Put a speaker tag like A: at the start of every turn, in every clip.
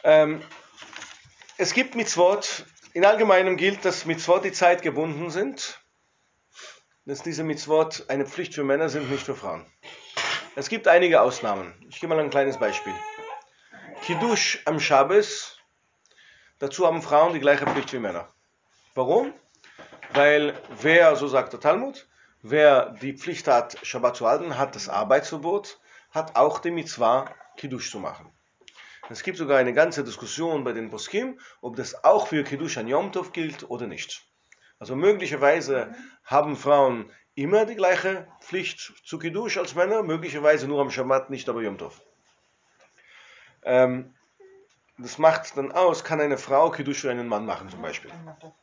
A: Ähm, Es gibt Mitzvot, in allgemeinem gilt, dass Mitzvot die Zeit gebunden sind, dass diese Mitzvot eine Pflicht für Männer sind, nicht für Frauen. Es gibt einige Ausnahmen. Ich gebe mal ein kleines Beispiel. Kiddush am Shabbos, dazu haben Frauen die gleiche Pflicht wie Männer. Warum? Weil wer, so sagt der Talmud, wer die Pflicht hat, Shabbat zu halten, hat das Arbeitsverbot, hat auch die Mitzvah, Kiddush zu machen. Es gibt sogar eine ganze Diskussion bei den Poskim, ob das auch für Kiddush an Yom Tov gilt oder nicht. Also möglicherweise haben Frauen immer die gleiche Pflicht zu Kiddush als Männer, möglicherweise nur am Shabbat, nicht aber Yom Tov. Das macht dann aus, kann eine Frau Kiddush für einen Mann machen zum Beispiel.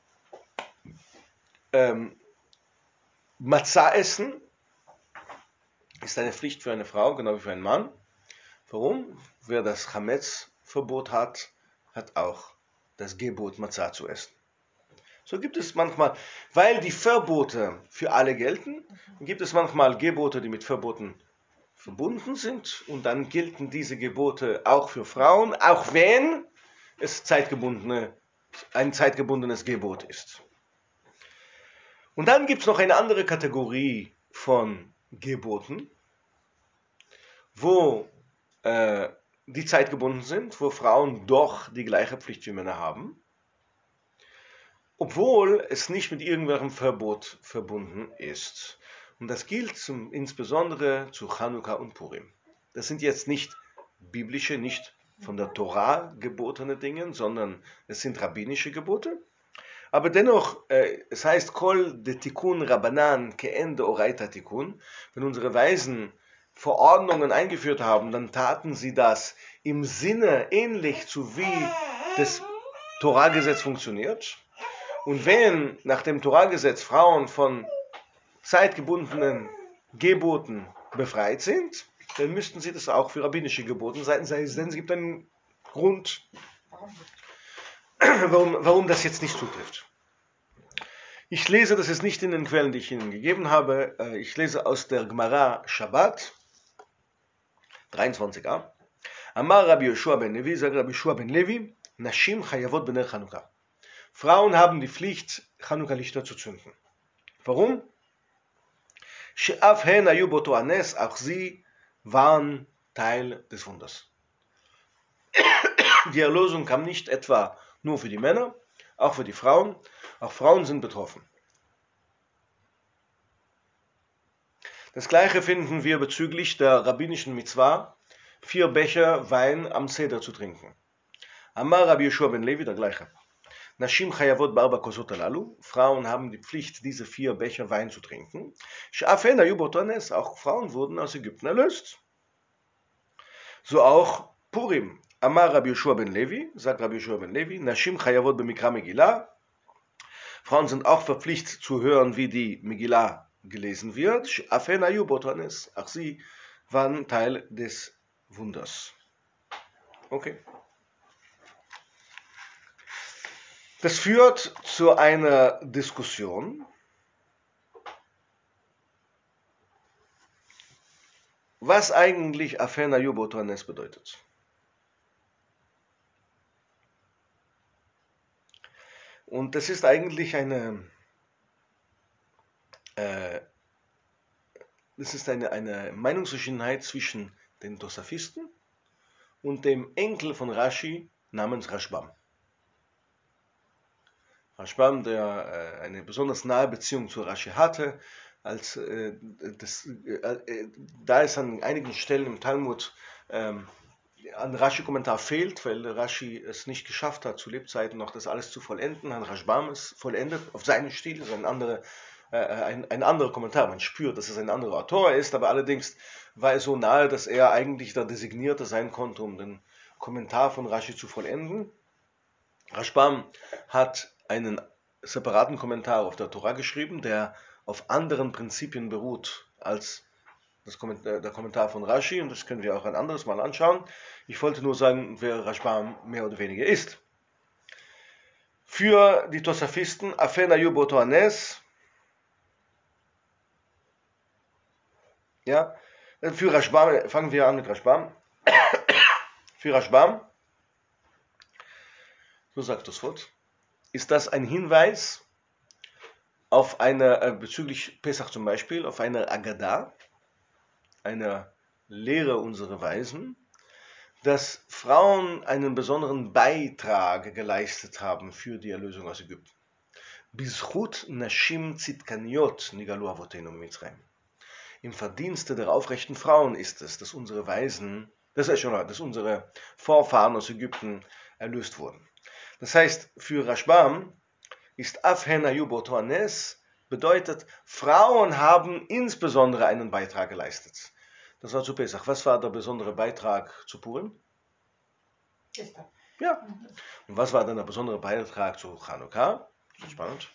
A: Matzah essen ist eine Pflicht für eine Frau, genau wie für einen Mann. Warum? Wer das Chametz-Verbot hat, hat auch das Gebot, Matzah zu essen. So gibt es manchmal, weil die Verbote für alle gelten, gibt es manchmal Gebote, die mit Verboten verbunden sind, und dann gelten diese Gebote auch für Frauen, auch wenn es ein zeitgebundenes Gebot ist. Und dann gibt es noch eine andere Kategorie von Geboten, wo die zeitgebunden sind, wo Frauen doch die gleiche Pflicht wie Männer haben, obwohl es nicht mit irgendwelchem Verbot verbunden ist. Und das gilt insbesondere zu Chanukka und Purim. Das sind jetzt nicht biblische, nicht von der Torah gebotene Dinge, sondern es sind rabbinische Gebote. Aber dennoch, es heißt, Kol de Tikkun Rabbanan ke'en de Oraita Tikkun. Wenn unsere Weisen Verordnungen eingeführt haben, dann taten sie das im Sinne ähnlich zu wie das Torah-Gesetz funktioniert. Und wenn nach dem Torah-Gesetz Frauen von zeitgebundenen Geboten befreit sind, dann müssten sie das auch für rabbinische Gebote sein, denn es gibt einen Grund, warum das jetzt nicht zutrifft. Ich lese, das ist nicht in den Quellen, die ich Ihnen gegeben habe, ich lese aus der Gemara Shabbat 23a. Amar Rabbi Yoshua ben Levi, sagt Rabbi Yoshua ben Levi, Nashim chayavot b'ner Chanukah. Frauen haben die Pflicht, Chanukka-Lichter zu zünden. Warum? She'af hen ayu boto anes, auch sie waren Teil des Wunders. Die Erlösung kam nicht etwa nur für die Männer, auch für die Frauen. Auch Frauen sind betroffen. Das gleiche finden wir bezüglich der rabbinischen Mitzvah, 4 Becher Wein am Seder zu trinken. Amar Rabbi Yoshua ben Levi, der gleiche. Nashim chayavot ba'arba kosot alalu. Frauen haben die Pflicht, diese 4 Becher Wein zu trinken. She'afen ayu boto anes. Auch Frauen wurden aus Ägypten erlöst. So auch Purim. Amar Rabbi Yoshua ben Levi, sagt Rabbi Yoshua ben Levi, Nashim chayavot b'mikra Megillah. Frauen sind auch verpflichtet zu hören, wie die Megillah gelesen wird. She'afen ayu boto anes. Auch sie waren Teil des Wunders. Okay. Das führt zu einer Diskussion, was eigentlich Afen ayu boto anes bedeutet. Und das ist eigentlich eine Meinungsverschiedenheit zwischen den Tosafisten und dem Enkel von Rashi namens Rashbam. Rashbam, der eine besonders nahe Beziehung zu Rashi hatte, da es an einigen Stellen im Talmud an Rashi-Kommentar fehlt, weil Rashi es nicht geschafft hat, zu Lebzeiten noch das alles zu vollenden, hat Rashbam es vollendet, auf seinen Stil, ist ein anderer Kommentar, man spürt, dass es ein anderer Autor ist, aber allerdings war es so nahe, dass er eigentlich der Designierte sein konnte, um den Kommentar von Rashi zu vollenden. Rashbam hat einen separaten Kommentar auf der Tora geschrieben, der auf anderen Prinzipien beruht als der Kommentar von Rashi, und das können wir auch ein anderes Mal anschauen. Ich wollte nur sagen, wer Rashbam mehr oder weniger ist. Für die Tosafisten, Afen ayu boto anes, ja, für Rashbam, fangen wir an mit Rashbam. Für Rashbam so sagt Tosfot, ist das ein Hinweis auf eine, bezüglich Pesach zum Beispiel, auf eine Agadah, eine Lehre unserer Weisen, dass Frauen einen besonderen Beitrag geleistet haben für die Erlösung aus Ägypten. Bizchut nashim tzidkaniot nigalu avotenu mitzrayim. Im Verdienste der aufrechten Frauen ist es, dass unsere Weisen, dass unsere Vorfahren aus Ägypten erlöst wurden. Das heißt, für Rashbam ist Afhen hayu beoto hanes bedeutet, Frauen haben insbesondere einen Beitrag geleistet. Das war zu Pesach. Was war der besondere Beitrag zu Purim? Ja. Und was war dann der besondere Beitrag zu Chanukka? Spannend.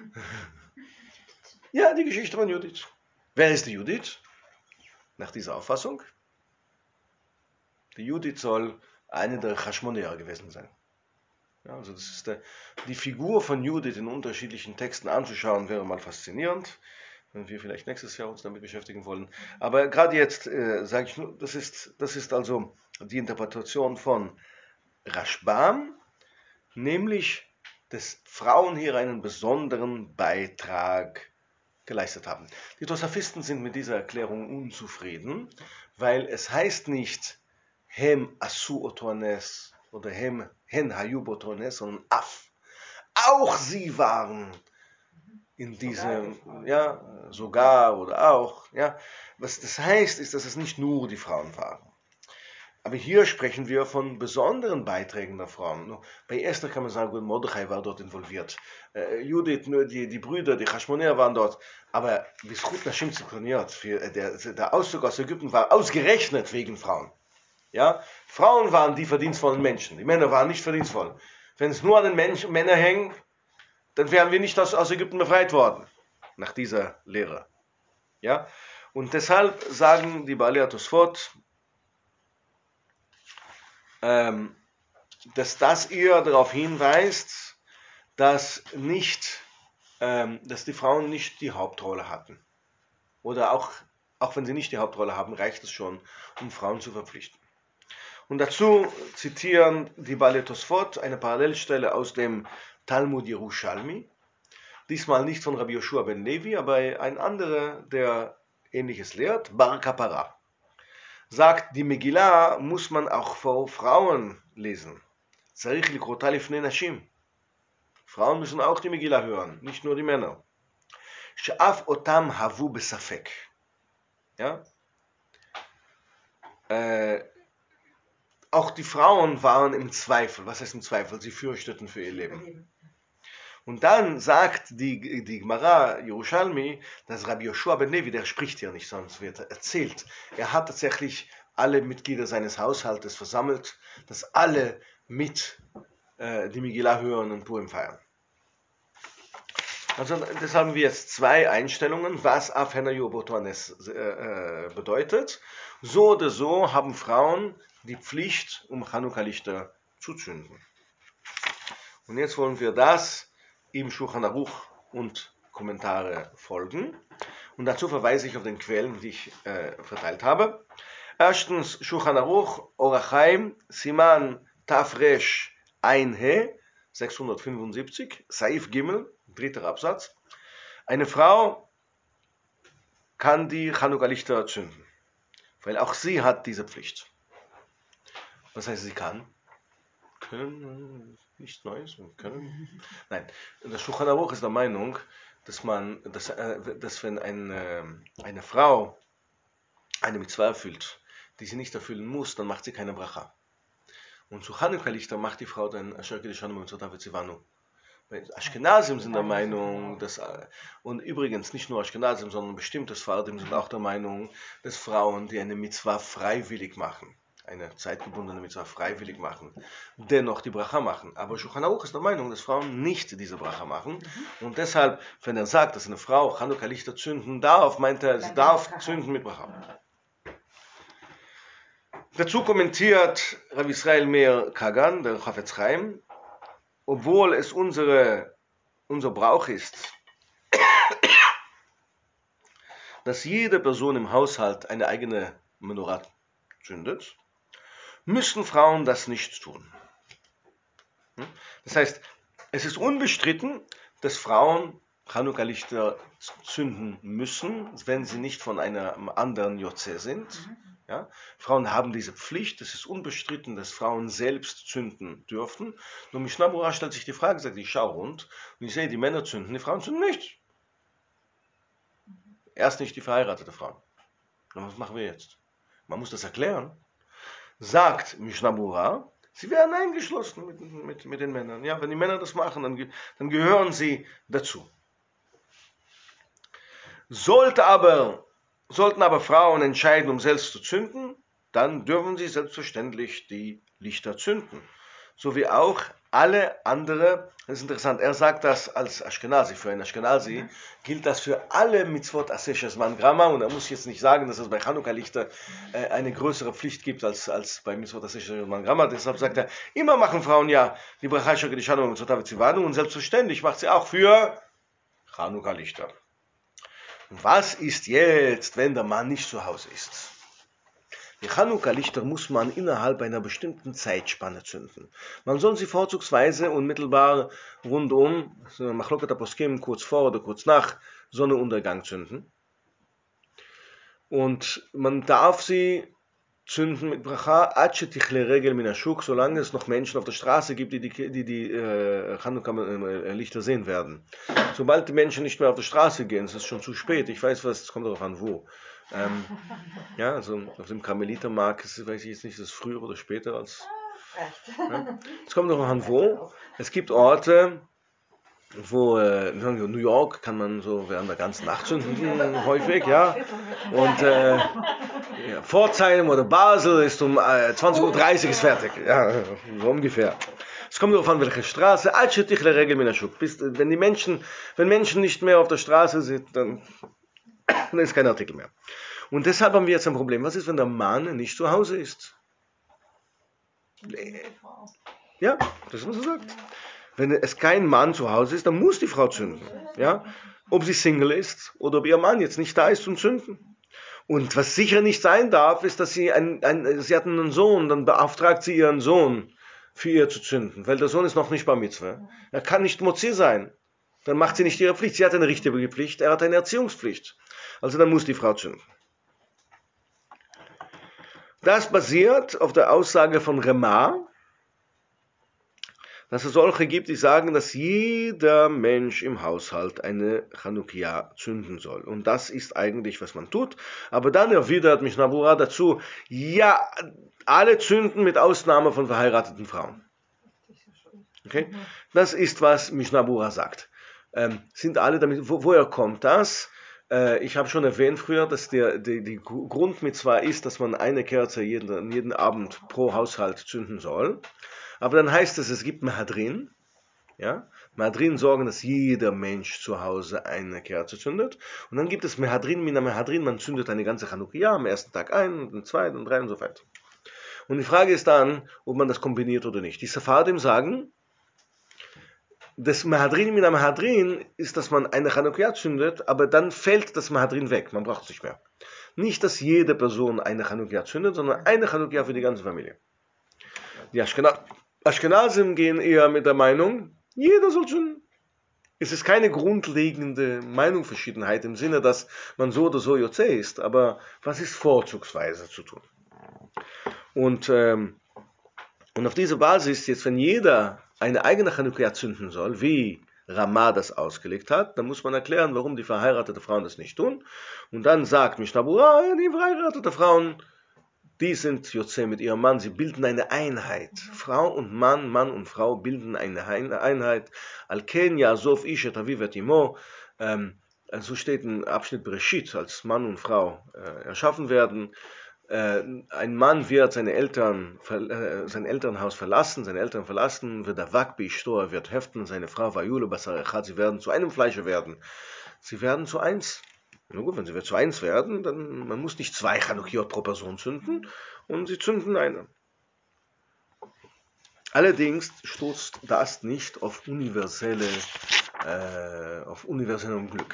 A: Ja, die Geschichte von Judith. Wer ist die Judith? Nach dieser Auffassung? Die Judith soll eine der Chashmoneer gewesen sein. Ja, also das ist die Figur von Judith in unterschiedlichen Texten anzuschauen, wäre mal faszinierend, wenn wir vielleicht nächstes Jahr uns damit beschäftigen wollen. Aber gerade jetzt sage ich nur, das ist also die Interpretation von Rashbam, nämlich, dass Frauen hier einen besonderen Beitrag geleistet haben. Die Tosafisten sind mit dieser Erklärung unzufrieden, weil es heißt nicht Hem asu otones oder Hen hayu botones, sondern Af. Auch sie waren in diesem, ja, sogar oder auch, ja. Was das heißt, ist, dass es nicht nur die Frauen waren. Aber hier sprechen wir von besonderen Beiträgen der Frauen. Bei Esther kann man sagen, Mordechai war dort involviert. Judith, die Brüder, die Chashmoneer waren dort. Aber Bizchut nashim tzidkaniot, der Auszug aus Ägypten war ausgerechnet wegen Frauen. Ja? Frauen waren die verdienstvollen Menschen. Die Männer waren nicht verdienstvoll. Wenn es nur an den Männern hängt, dann wären wir nicht aus Ägypten befreit worden. Nach dieser Lehre. Ja? Und deshalb sagen die Baalei HaTosfot, dass das eher darauf hinweist, dass die Frauen nicht die Hauptrolle hatten. Oder auch wenn sie nicht die Hauptrolle haben, reicht es schon, um Frauen zu verpflichten. Und dazu zitieren die Baalei HaTosfot eine Parallelstelle aus dem Talmud Yerushalmi, diesmal nicht von Rabbi Yoshua ben Levi, aber ein anderer, der Ähnliches lehrt, Bar Kapara. Sagt, die Megillah muss man auch vor Frauen lesen. Tzarich likrota lifnei nashim. Frauen müssen auch die Megillah hören, nicht nur die Männer. She'af otam havu besafek. Ja? Auch die Frauen waren im Zweifel. Was heißt im Zweifel? Sie fürchteten für ihr Leben. Und dann sagt die Gemara Yerushalmi, dass Rabbi Yoshua ben Levi, der spricht ja nicht, sonst wird erzählt. Er hat tatsächlich alle Mitglieder seines Haushaltes versammelt, dass alle mit die Megillah hören und Purim feiern. Also das haben wir jetzt zwei Einstellungen, was Afhen hayu beoto hanes bedeutet. So oder so haben Frauen die Pflicht, um Chanukka-Lichter zu zünden. Und jetzt wollen wir das im Shulchan Aruch und Kommentare folgen. Und dazu verweise ich auf den Quellen, die ich verteilt habe. Erstens Shulchan Aruch, Orach Chaim, Siman Tafresh Ein He, 675, Saif Gimel, dritter Absatz. Eine Frau kann die Chanukka-Lichter zünden, weil auch sie hat diese Pflicht. Was heißt, sie kann? Können, nichts Neues, können. Nein, der Shulchan Aruch ist der Meinung, dass wenn eine Frau eine Mitzvah erfüllt, die sie nicht erfüllen muss, dann macht sie keine Bracha. Und zu Chanukka-Lichter macht die Frau dann Asher Kedishanu Mitzvotav V'tzivanu. Ashkenazim sind der Meinung, und übrigens nicht nur Ashkenazim, sondern bestimmte Sfardim sind auch der Meinung, dass Frauen, die eine Mitzvah freiwillig machen, eine zeitgebundene Mitzvah freiwillig machen, dennoch die Bracha machen. Aber Shulchan Aruch ist der Meinung, dass Frauen nicht diese Bracha machen. Und deshalb, wenn er sagt, dass eine Frau Chanukka-Lichter zünden darf, meint er, sie darf zünden mit Bracha. Dazu kommentiert Rav Israel Meir Kagan, der Chafetz Chaim, obwohl es unser Brauch ist, dass jede Person im Haushalt eine eigene Menorah zündet, müssen Frauen das nicht tun. Das heißt, es ist unbestritten, dass Frauen Chanukka-Lichter zünden müssen, wenn sie nicht von einem anderen Jotze sind. Ja? Frauen haben diese Pflicht, es ist unbestritten, dass Frauen selbst zünden dürfen. Nur Mishnah Berurah stellt sich die Frage, sagt, ich schaue rund und ich sehe, die Männer zünden, die Frauen zünden nicht. Erst nicht die verheiratete Frau. Und was machen wir jetzt? Man muss das erklären. Sagt Mishnah Berurah, sie werden eingeschlossen mit den Männern. Ja, wenn die Männer das machen, dann gehören sie dazu. Sollten aber Frauen entscheiden, um selbst zu zünden, dann dürfen sie selbstverständlich die Lichter zünden. So wie auch alle andere, das ist interessant, er sagt das als Ashkenazi, für einen Ashkenazi gilt das für alle Mitzvot Aseshes Man Grama, und er muss jetzt nicht sagen, dass es bei Chanukka-Lichter eine größere Pflicht gibt als bei Mitzvot Aseshes Man Grama, deshalb sagt er, immer machen Frauen ja die Bracha Shakadishanu und Mitzvot Avitzivanu, und selbstverständlich macht sie auch für Chanukka-Lichter. Was ist jetzt, wenn der Mann nicht zu Hause ist? Die Chanukka-Lichter muss man innerhalb einer bestimmten Zeitspanne zünden. Man soll sie vorzugsweise unmittelbar rundum, Machloket HaPoskim, kurz vor oder kurz nach Sonnenuntergang zünden. Und man darf sie zünden mit Bracha, solange es noch Menschen auf der Straße gibt, die Chanukka-Lichter sehen werden. Sobald die Menschen nicht mehr auf der Straße gehen, es ist schon zu spät, ich weiß was, es kommt darauf an, wo. Ja, also auf dem Karmelitermarkt, weiß ich jetzt nicht, ist es früher oder später als. Ja. Es kommt darauf an, wo. Es gibt Orte, wo, New York kann man so während der ganzen Nacht zünden, häufig, ja. Und ja, Pforzheim oder Basel ist um 20:30 Uhr ist fertig, ja, so ungefähr. Es kommt darauf an, welche Straße. Wenn Menschen nicht mehr auf der Straße sind, dann ist kein Artikel mehr. Und deshalb haben wir jetzt ein Problem. Was ist, wenn der Mann nicht zu Hause ist? Ja, das ist, was er sagt. Wenn es kein Mann zu Hause ist, dann muss die Frau zünden. Ja? Ob sie Single ist oder ob ihr Mann jetzt nicht da ist zum Zünden. Und was sicher nicht sein darf, ist, dass sie sie hat einen Sohn, dann beauftragt sie ihren Sohn, für ihr zu zünden, weil der Sohn ist noch nicht Bar Mitzvah. Er kann nicht Motzi sein. Dann macht sie nicht ihre Pflicht. Sie hat eine richtige Pflicht, er hat eine Erziehungspflicht. Also dann muss die Frau zünden. Das basiert auf der Aussage von Remar, dass es solche gibt, die sagen, dass jeder Mensch im Haushalt eine Chanukia zünden soll. Und das ist eigentlich, was man tut. Aber dann erwidert Mishnah Berurah dazu, ja, alle zünden mit Ausnahme von verheirateten Frauen. Okay? Das ist, was Mishnah Berurah sagt. Sind alle damit, woher kommt das? Ich habe schon erwähnt früher, dass die Grundmitzwa ist, dass man eine Kerze jeden Abend pro Haushalt zünden soll. Aber dann heißt es gibt Mehadrin. Ja? Mehadrin sorgen, dass jeder Mensch zu Hause eine Kerze zündet. Und dann gibt es Mehadrin, Mina Mehadrin, man zündet eine ganze Chanukkia am ersten Tag ein, am zweiten, am dritten und so weiter. Und die Frage ist dann, ob man das kombiniert oder nicht. Die Sephardim sagen, das Mehadrin Mina Mehadrin ist, dass man eine Chanukkia zündet, aber dann fällt das Mehadrin weg, man braucht es nicht mehr. Nicht, dass jede Person eine Chanukkia zündet, sondern eine Chanukkia für die ganze Familie. Die Ashkenazim gehen eher mit der Meinung, jeder soll zünden. Es ist keine grundlegende Meinungsverschiedenheit im Sinne, dass man so oder so Jotze ist, aber was ist vorzugsweise zu tun? Und auf dieser Basis, jetzt wenn jeder eine eigene Chanukkia zünden soll, wie Ramah das ausgelegt hat, dann muss man erklären, warum die verheirateten Frauen das nicht tun. Und dann sagt Mishnah Berurah, die verheirateten Frauen, die sind Jotze mit ihrem Mann, sie bilden eine Einheit. Frau und Mann, Mann und Frau bilden eine Einheit. Al-Ken Ya'azov Ish et Aviv et Imo. So steht im Abschnitt Bereshit, als Mann und Frau erschaffen werden. Ein Mann wird sein Elternhaus verlassen, seine Eltern verlassen, wird Avak Beishto, er wird heften, seine Frau Vayule Basar Echad, sie werden zu einem Fleische werden. Sie werden zu eins. Na gut, wenn sie zu eins werden, dann man muss nicht 2 Chanukkiot pro Person zünden und sie zünden eine. Allerdings stoßt das nicht auf universellem Glück.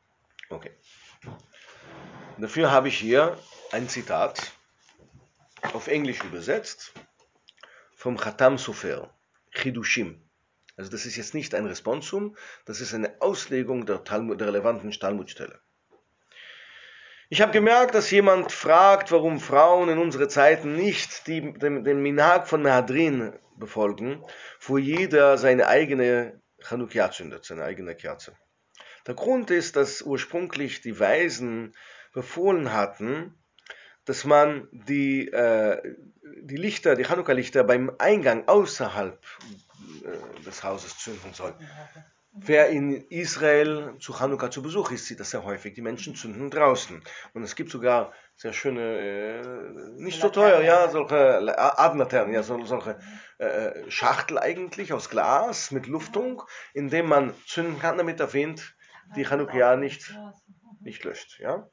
A: Okay. Dafür habe ich hier ein Zitat auf Englisch übersetzt vom Khatam Sofer, Chidushim. Also das ist jetzt nicht ein Responsum, das ist eine Auslegung der relevanten Talmudstelle. Ich habe gemerkt, dass jemand fragt, warum Frauen in unseren Zeiten nicht den Minhag von Mehadrin befolgen, wo jeder seine eigene Chanukia zündet, seine eigene Kerze. Der Grund ist, dass ursprünglich die Weisen befohlen hatten, dass man die Lichter, die Chanukka-Lichter beim Eingang außerhalb des Hauses zünden soll. Wer in Israel zu Chanukka zu Besuch ist, sieht das sehr häufig. Die Menschen zünden draußen. Und es gibt sogar sehr schöne, nicht so teuer, ja, solche Abendlaternen, ja, solche Schachtel eigentlich aus Glas mit Luftung, in dem man zünden kann, damit der Wind die Chanukka nicht löscht. Ja?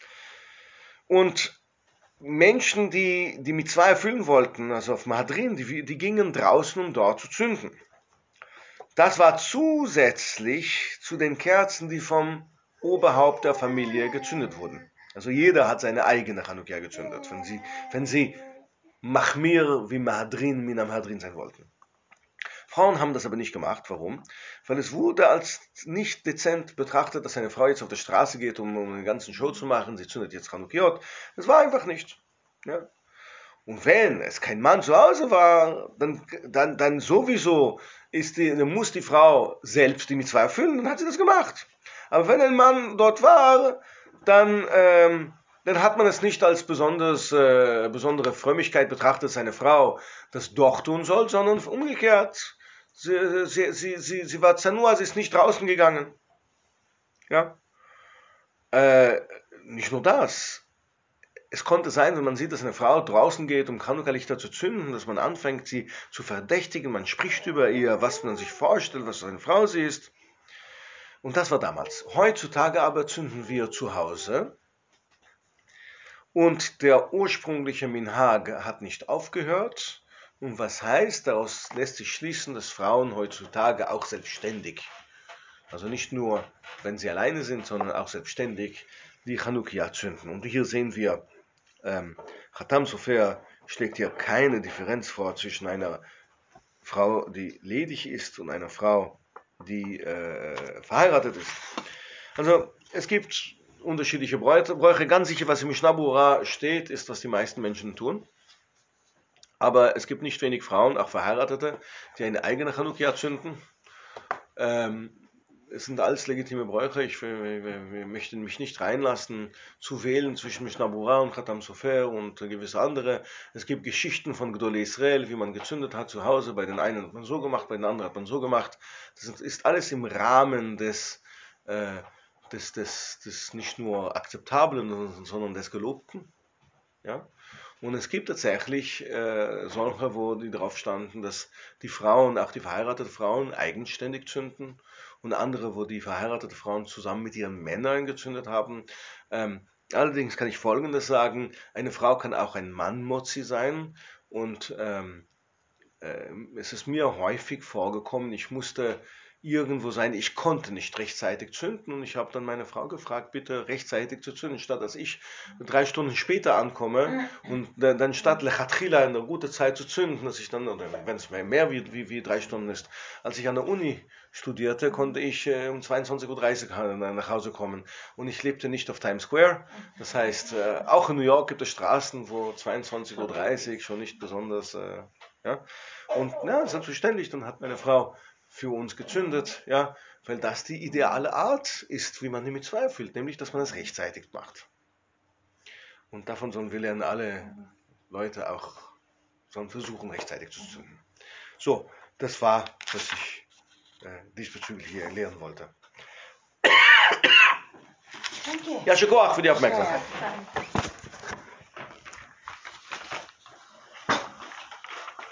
A: Und Menschen, die Mitzvah erfüllen wollten, also auf Mahadrin, die gingen draußen, um dort zu zünden. Das war zusätzlich zu den Kerzen, die vom Oberhaupt der Familie gezündet wurden. Also jeder hat seine eigene Chanukka gezündet, wenn sie Machmir wie Mahadrin, Minam Mahadrin sein wollten. Frauen haben das aber nicht gemacht. Warum? Weil es wurde als nicht dezent betrachtet, dass eine Frau jetzt auf der Straße geht, um eine ganze Show zu machen. Sie zündet jetzt Chanukkiot. Das war einfach nicht. Ja? Und wenn es kein Mann zu Hause war, dann sowieso muss die Frau selbst die Mitzvah erfüllen, dann hat sie das gemacht. Aber wenn ein Mann dort war, dann hat man es nicht als besondere Frömmigkeit betrachtet, dass eine Frau das doch tun soll, sondern umgekehrt. Sie war Zanua, sie ist nicht draußen gegangen. Ja? Nicht nur das. Es konnte sein, wenn man sieht, dass eine Frau draußen geht, um Chanukka-Lichter zu zünden, dass man anfängt, sie zu verdächtigen, man spricht über ihr, was man sich vorstellt, was für eine Frau sie ist. Und das war damals. Heutzutage aber zünden wir zu Hause. Und der ursprüngliche Minhag hat nicht aufgehört. Und was heißt, daraus lässt sich schließen, dass Frauen heutzutage auch selbstständig, also nicht nur, wenn sie alleine sind, sondern auch selbstständig, die Chanukka zünden. Und hier sehen wir, Khatam Sofer schlägt hier keine Differenz vor zwischen einer Frau, die ledig ist, und einer Frau, die verheiratet ist. Also es gibt unterschiedliche Bräuche. Ganz sicher, was im Mishnah Berurah steht, ist, was die meisten Menschen tun. Aber es gibt nicht wenig Frauen, auch Verheiratete, die eine eigene Chanukka zünden. Es sind alles legitime Bräuche. Wir möchten mich nicht reinlassen, zu wählen zwischen Mishnah Berurah und Khatam Sofer und gewisse andere. Es gibt Geschichten von Gdolei Israel, wie man gezündet hat zu Hause. Bei den einen hat man so gemacht, bei den anderen hat man so gemacht. Das ist alles im Rahmen des nicht nur Akzeptablen, sondern des Gelobten. Ja? Und es gibt tatsächlich solche, wo die drauf standen, dass die Frauen, auch die verheirateten Frauen, eigenständig zünden, und andere, wo die verheirateten Frauen zusammen mit ihren Männern gezündet haben. Allerdings kann ich Folgendes sagen: Eine Frau kann auch ein Mann-Mozi sein, und es ist mir häufig vorgekommen, ich musste irgendwo sein, ich konnte nicht rechtzeitig zünden, und ich habe dann meine Frau gefragt, bitte rechtzeitig zu zünden, statt dass ich 3 Stunden später ankomme und dann statt Lechatchila in einer guten Zeit zu zünden, dass ich dann, oder wenn es mehr wie 3 Stunden ist, als ich an der Uni studierte, konnte ich um 22:30 Uhr nach Hause kommen, und ich lebte nicht auf Times Square. Das heißt, auch in New York gibt es Straßen, wo 22:30 Uhr schon nicht besonders, ja. Und ja, selbstverständlich, dann hat meine Frau für uns gezündet, ja, weil das die ideale Art ist, wie man die Mitzvah erfüllt, nämlich, dass man es rechtzeitig macht. Und davon sollen wir lernen, alle Leute auch sollen versuchen, rechtzeitig zu zünden. So, das war, was ich diesbezüglich hier lernen wollte.
B: Danke.
A: Ja, Shakoach für die Aufmerksamkeit.
B: Ja.